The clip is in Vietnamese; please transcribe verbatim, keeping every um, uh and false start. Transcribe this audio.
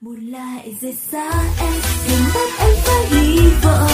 một lại rời xa em, đừng bắt em phải hy vọng.